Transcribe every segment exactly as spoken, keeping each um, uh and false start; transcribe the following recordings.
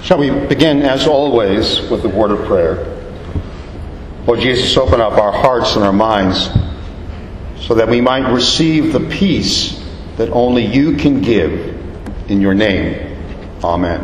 Shall we begin, as always, with the word of prayer? Lord Jesus, open up our hearts and our minds so that we might receive the peace that only you can give in your name. Amen.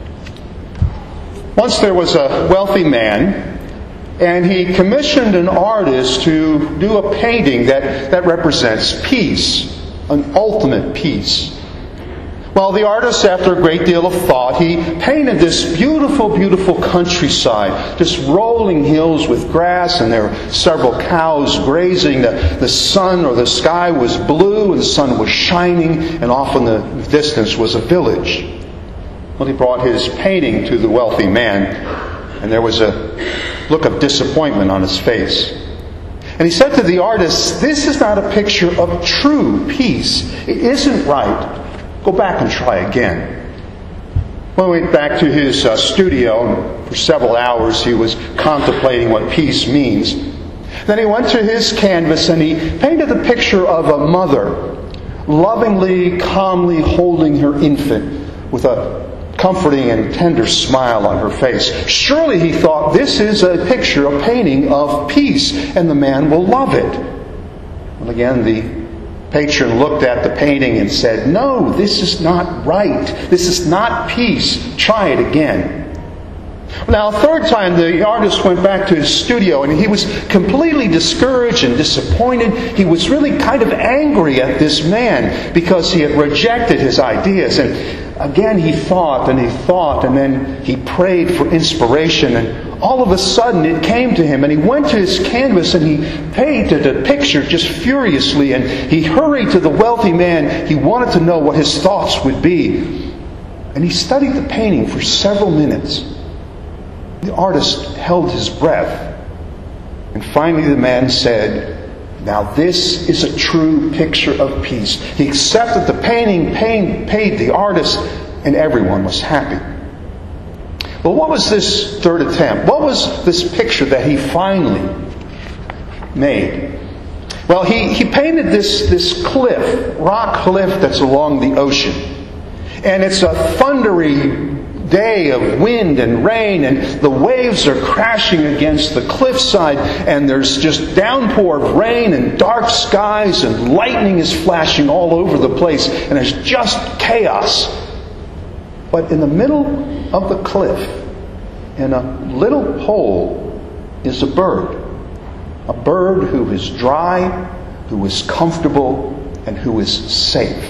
Once there was a wealthy man, and he commissioned an artist to do a painting that, that represents peace, an ultimate peace. Well, the artist, after a great deal of thought, he painted this beautiful, beautiful countryside, just rolling hills with grass, and there were several cows grazing. The, the sun or the sky was blue, and the sun was shining, and off in the distance was a village. Well, he brought his painting to the wealthy man, and there was a look of disappointment on his face. And he said to the artist, "This is not a picture of true peace. It isn't right. Go back and try again." Well, we went back to his uh, studio, and for several hours he was contemplating what peace means. Then he went to his canvas and he painted a picture of a mother lovingly, calmly holding her infant with a comforting and tender smile on her face. Surely, he thought, this is a picture, a painting of peace, and the man will love it. Well, again, the patron looked at the painting and said, "No, this is not right. This is not peace. Try it again." Now, a third time, the artist went back to his studio, and he was completely discouraged and disappointed. He was really kind of angry at this man because he had rejected his ideas. And again, he thought and he thought, and then he prayed for inspiration, and all of a sudden it came to him, and he went to his canvas and he painted a picture just furiously, and he hurried to the wealthy man. He wanted to know what his thoughts would be. And he studied the painting for several minutes. The artist held his breath. And finally the man said, "Now this is a true picture of peace." He accepted the painting, paid, paid the artist, and everyone was happy. Well, what was this third attempt? What was this picture that he finally made? Well, he, he painted this, this cliff, rock cliff that's along the ocean. And it's a thundery day of wind and rain, and the waves are crashing against the cliffside, and there's just downpour of rain and dark skies, and lightning is flashing all over the place, and there's just chaos. But in the middle of the cliff, in a little hole, is a bird. A bird who is dry, who is comfortable, and who is safe.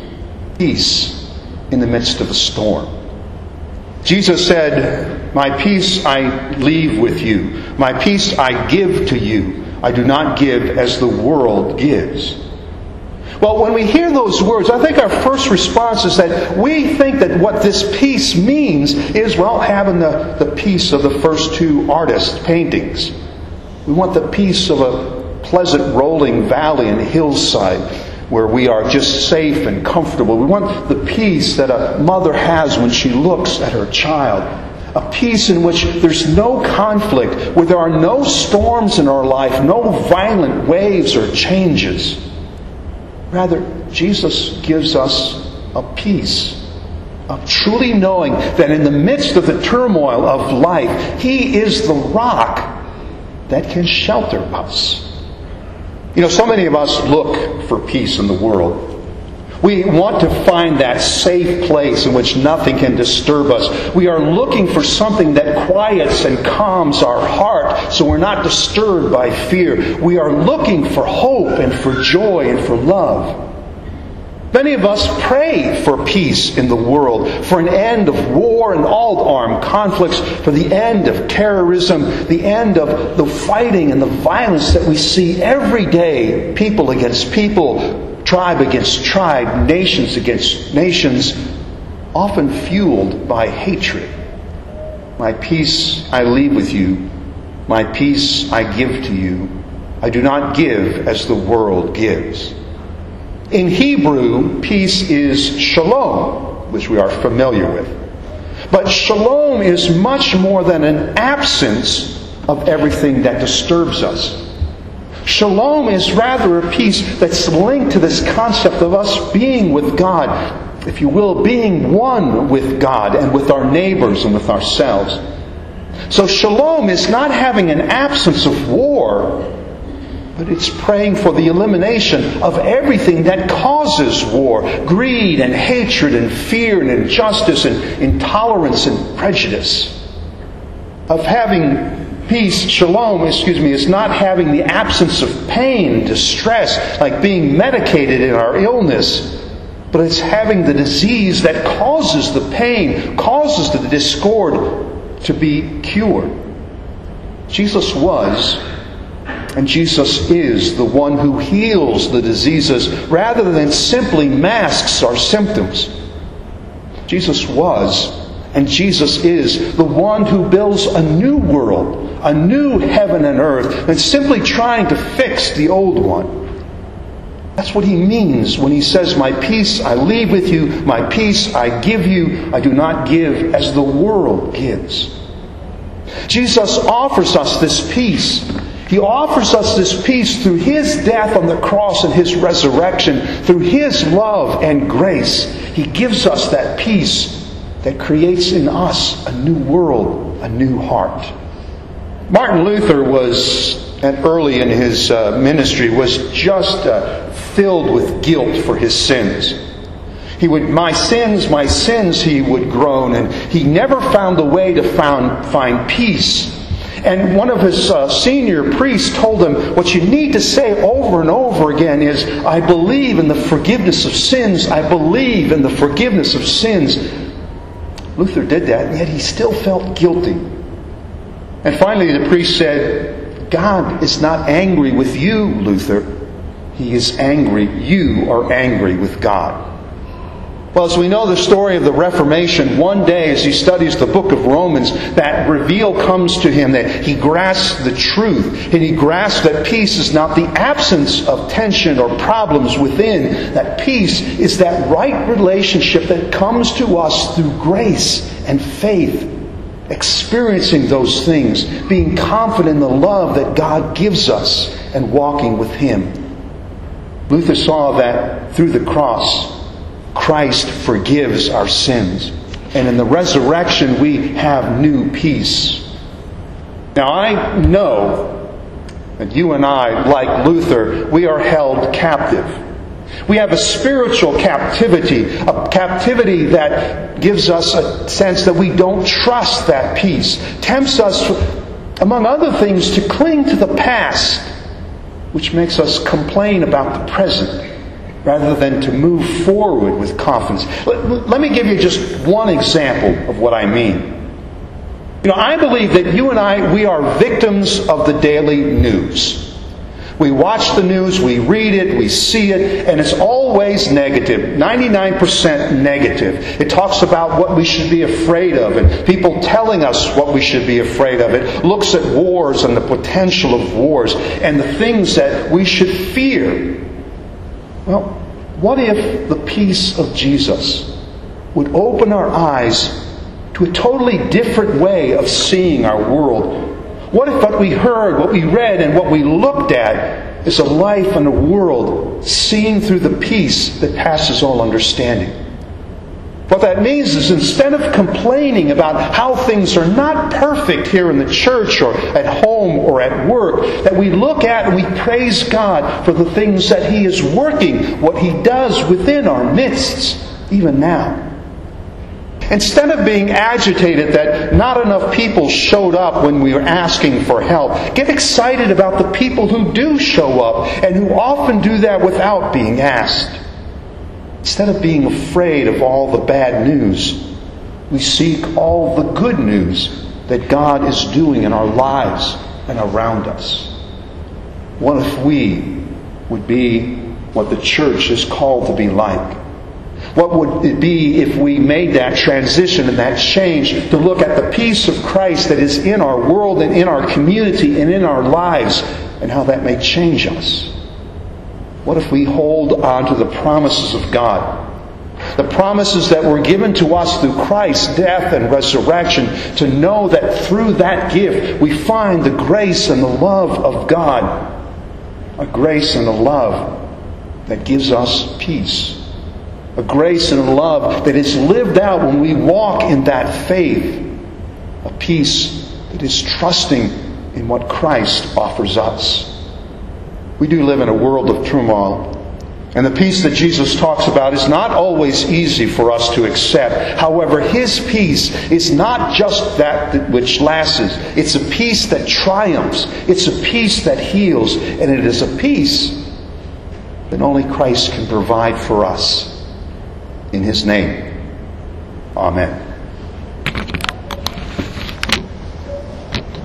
Peace in the midst of a storm. Jesus said, "My peace I leave with you. My peace I give to you. I do not give as the world gives." Well, when we hear those words, I think our first response is that we think that what this peace means is, well, having the, the peace of the first two artist paintings. We want the peace of a pleasant rolling valley and hillside where we are just safe and comfortable. We want the peace that a mother has when she looks at her child. A peace in which there's no conflict, where there are no storms in our life, no violent waves or changes. Rather, Jesus gives us a peace of truly knowing that in the midst of the turmoil of life, He is the rock that can shelter us. You know, so many of us look for peace in the world. We want to find that safe place in which nothing can disturb us. We are looking for something that quiets and calms our heart so we're not disturbed by fear. We are looking for hope and for joy and for love. Many of us pray for peace in the world, for an end of war and all armed conflicts, for the end of terrorism, the end of the fighting and the violence that we see every day, people against people, tribe against tribe, nations against nations, often fueled by hatred. My peace I leave with you. My peace I give to you. I do not give as the world gives. In Hebrew, peace is shalom, which we are familiar with. But shalom is much more than an absence of everything that disturbs us. Shalom is rather a peace that's linked to this concept of us being with God, if you will, being one with God and with our neighbors and with ourselves. So shalom is not having an absence of war, but it's praying for the elimination of everything that causes war. Greed and hatred and fear and injustice and intolerance and prejudice. Of having peace, shalom, excuse me, is not having the absence of pain, distress, like being medicated in our illness. But it's having the disease that causes the pain, causes the discord to be cured. Jesus was, and Jesus is, the one who heals the diseases rather than simply masks our symptoms. Jesus was, and Jesus is, the one who builds a new world, a new heaven and earth, than simply trying to fix the old one. That's what He means when He says, "My peace I leave with you, my peace I give you, I do not give as the world gives." Jesus offers us this peace. He offers us this peace through His death on the cross and His resurrection, through His love and grace. He gives us that peace that creates in us a new world, a new heart. Martin Luther was, and early in his uh, ministry, was just uh, filled with guilt for his sins. He would, "My sins, my sins," he would groan, and he never found a way to found, find peace. And one of his uh, senior priests told him, what you need to say over and over again is, "I believe in the forgiveness of sins. I believe in the forgiveness of sins." Luther did that, and yet he still felt guilty. And finally the priest said, "God is not angry with you, Luther. He is angry. You are angry with God." Well, as we know the story of the Reformation, one day as he studies the book of Romans, that reveal comes to him that he grasps the truth. And he grasps that peace is not the absence of tension or problems within. That peace is that right relationship that comes to us through grace and faith. Experiencing those things, being confident in the love that God gives us, and walking with Him. Luther saw that through the cross, Christ forgives our sins. And in the resurrection, we have new peace. Now, I know that you and I, like Luther, we are held captive. We have a spiritual captivity, a captivity that gives us a sense that we don't trust that peace, tempts us, among other things, to cling to the past, which makes us complain about the present rather than to move forward with confidence. Let, let me give you just one example of what I mean. You know, I believe that you and I, we are victims of the daily news. We watch the news, we read it, we see it, and it's always negative. ninety-nine percent negative. It talks about what we should be afraid of, and people telling us what we should be afraid of. It looks at wars and the potential of wars, and the things that we should fear. Well, what if the peace of Jesus would open our eyes to a totally different way of seeing our world? What if what we heard, what we read, and what we looked at is a life and a world seen through the peace that passes all understanding? What that means is, instead of complaining about how things are not perfect here in the church or at home or at work, that we look at and we praise God for the things that He is working, what He does within our midst, even now. Instead of being agitated that not enough people showed up when we were asking for help, get excited about the people who do show up and who often do that without being asked. Instead of being afraid of all the bad news, we seek all the good news that God is doing in our lives and around us. What if we would be what the church is called to be like? What would it be if we made that transition and that change to look at the peace of Christ that is in our world and in our community and in our lives, and how that may change us? What if we hold on to the promises of God? The promises that were given to us through Christ's death and resurrection, to know that through that gift we find the grace and the love of God. A grace and a love that gives us peace. a grace and a love that is lived out when we walk in that faith, a peace that is trusting in what Christ offers us. We do live in a world of turmoil, and the peace that Jesus talks about is not always easy for us to accept. However, His peace is not just that which lasts. It's a peace that triumphs. It's a peace that heals. And it is a peace that only Christ can provide for us. In His name, amen.